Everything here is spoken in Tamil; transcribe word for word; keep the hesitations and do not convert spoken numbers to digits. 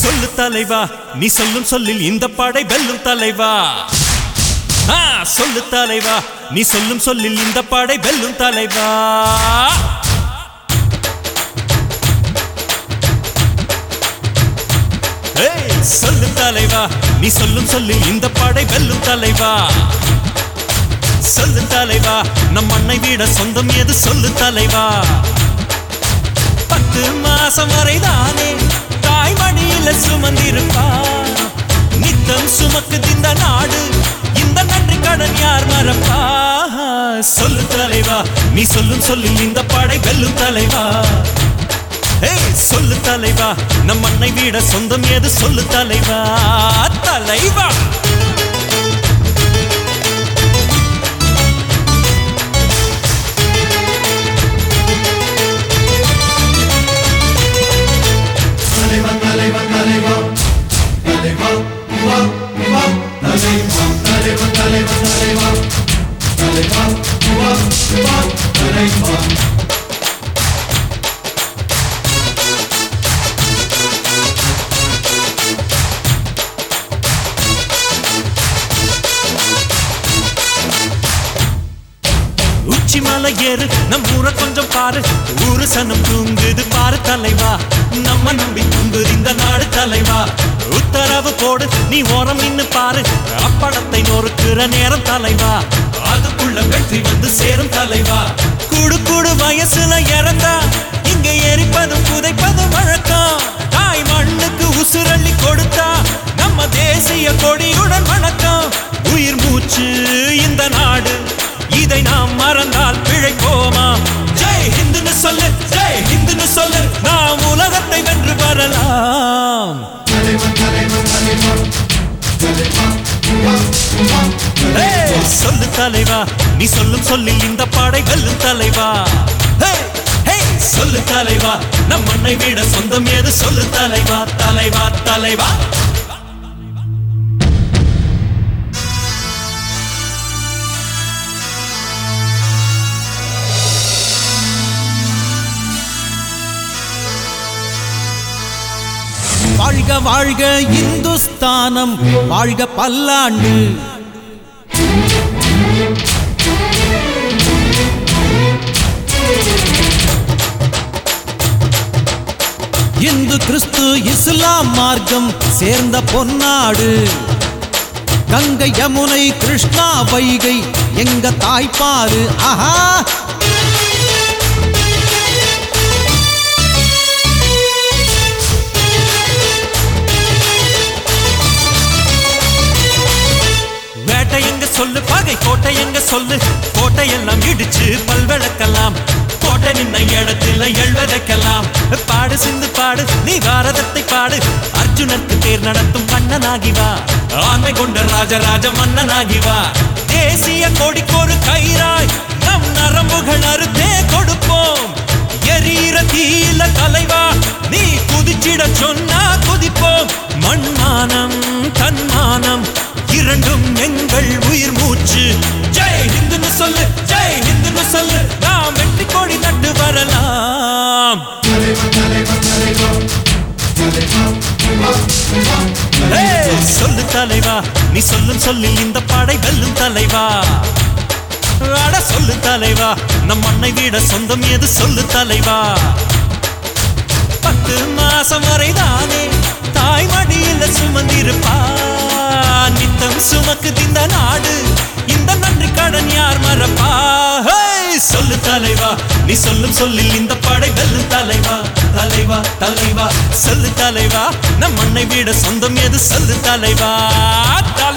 சொல்லு தலைவா, நீ சொல்லும் சொல்லில் இந்த படை வெல்லும் தலைவா. சொல்லு தலைவா, நீ சொல்லும் சொல்லில் இந்த படை வெல்லும் தலைவா. சொல்லு தலைவா, நீ சொல்லும் சொல்லில் இந்த படை வெல்லும் தலைவா. சொல்லு தலைவா, நம் மண்ணை விட சொந்தம் எது சொல்லு தலைவா. பத்து மாசம் வரைதானே தாய்மடியில சுமந்திருப்பா. நித்தம் சுமக்குது இந்த நாடு, இந்த நன்றி கடன் யார் மறப்பா. சொல்லு தலைவா, நீ சொல்லும் சொல்லில் இந்த படை வெல்லும் தலைவா. சொல்லு தலைவா, நம் மண்ணை விட சொந்தம் எது சொல்லு தலைவா. தலைவா உச்சி மலை ஏறு, நம் ஊரை கொஞ்சம் பாரு. ஊரு சனம் தூங்குது பாரு தலைவா. நம்ம நம்பி தூங்குது இந்த நாடு தலைவா. உத்தரவு போடு, நீ ஓரம் நின்னு பாரு. அப்படத்தை நொறுக்குற நேரம் தலைவா. அதுக்குள்ள வெற்றி வந்து சேரும் தலைவா. கூடு கூடு வயசுல இறந்தா இங்க எரிப்பதும் புதைப்பதும் வழக்கம். தாய் மண்ணுக்கு உசுரள்ளி கொடுத்தா நம்ம தேசிய கொடியுடன் வணக்கம். உயிர் மூச்சு இந்த நாடு, இதை நாம் மறந்தால் பிழைப்போமா? ஜெய் ஹிந்துன்னு சொல்லு, ஜெய் ஹிந்துன்னு சொல்லு, நாம் உலகத்தை வென்று வரலாம். சொல்லு தலைவா, நீ சொல்லும் சொல்லில் இந்த படை வெல்லும் தலைவா. சொல்லு தலைவா, நம் மண்ணை விட சொந்தம் ஏது சொல்லு தலைவா. தலைவா தலைவா வாழ்க வாழ்க இந்துஸ்தானம், வாழ்க பல்லாண்டு. இந்து கிறிஸ்து இஸ்லாம் மார்க்கம் சேர்ந்த பொன்னாடு. கங்கை யமுனை கிருஷ்ணா வைகை எங்க தாய்ப்பாரு. ஆஹா, எங்க சொல்லு, பகை கோட்டை எங்க சொல்லு. கோட்டை எல்லாம் இடிச்சு பல்வழக்கலாம். கோட்டை நின்ன இடத்துல எழுவதைக்கலாம். பாடு சிந்து பாடு, நீ பாரதத்தை பாடு. அர்ஜுனனுக்கு தேர் நடத்தும் கண்ணனாகி வா. ஆண்மை கொண்ட ராஜராஜ மன்னனாகி வா. தேசிய கொடிக்கொரு கயிறாய் நம் நரம்புகள் அறுத்தே கொடுப்போம். எரீர தீல தலைவா, நீ குதிச்சிட சொன்னா குதிப்போம். மண்மானம் தன்மானம் இரண்டும் எங்கள் உயிர் மூச்சு. ஜெய் ஹிந்துன்னு சொல்லு, ஜெய் ஹிந்துன்னு சொல்லு, நாம் வெற்றி கொடி நட்டு வரலாம். சொல்லு தலைவா, நீ சொல்லும் சொல்லில் இந்த படை வெல்லும் தலைவா. அட சொல்லு தலைவா, நம் மண்ணை விட சொந்தம் எது சொல்லு தலைவா. பத்து மாசம் வரைதானே தாய் மடியில சுமந்திருப்பா. நித்தம் சுமக்குது இந்த நாடு, இந்த நன்றி கடன் யார் மறப்பா. சொல்லு தலைவா, நீ சொல்லும் சொல்லில் இந்த படை வெல்லும் தலைவா. தலைவா தலைவா சொல்லு தலைவா, நம் மண்ணை விட சொந்தம் எது சொல்லு தலைவா.